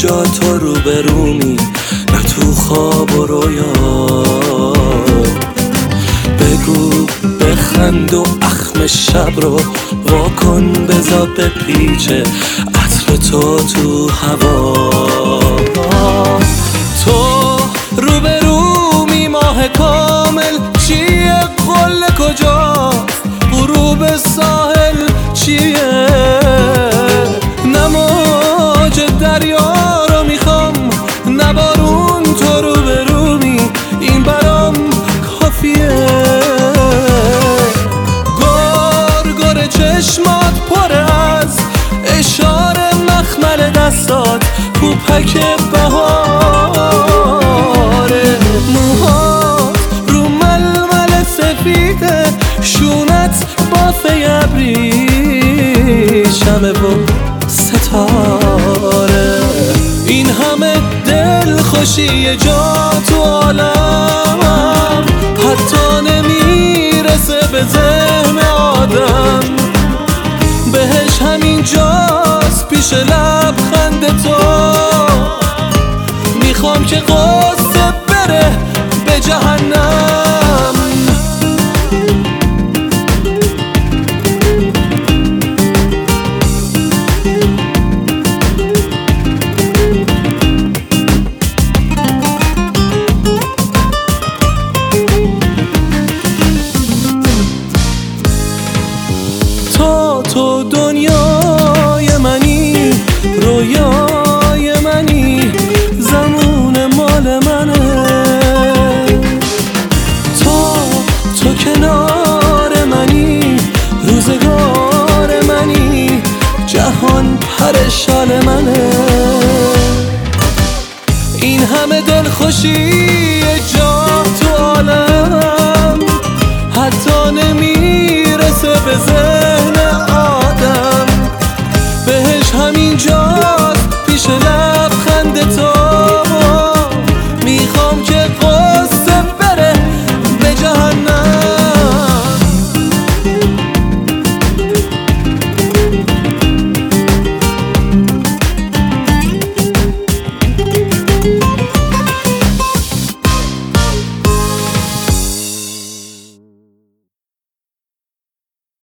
کجا تو رو به رومی، نه تو خواب و رویا. بگو بخند و اخم شب رو واکن، بذار بپیچه عطر تو هوا. تو رو به رومی، ماه کامل چیه؟ قله کجاست؟ غروب ساحل چیه؟ نماج دریا رو میخوام، نه بارون. تو رو به رومی، این برام کافیه. گرگر چشمات پر از اشاره، مخمل دستات پوپک بهاره. موهات رو ململ سفیده، شونت بافه ابریشمه و ستاره. این همه دل خوشی جا تو عالمم، حتی نمیرسه به ذهن آدم. بهش همین جاست پیش لبخند تو.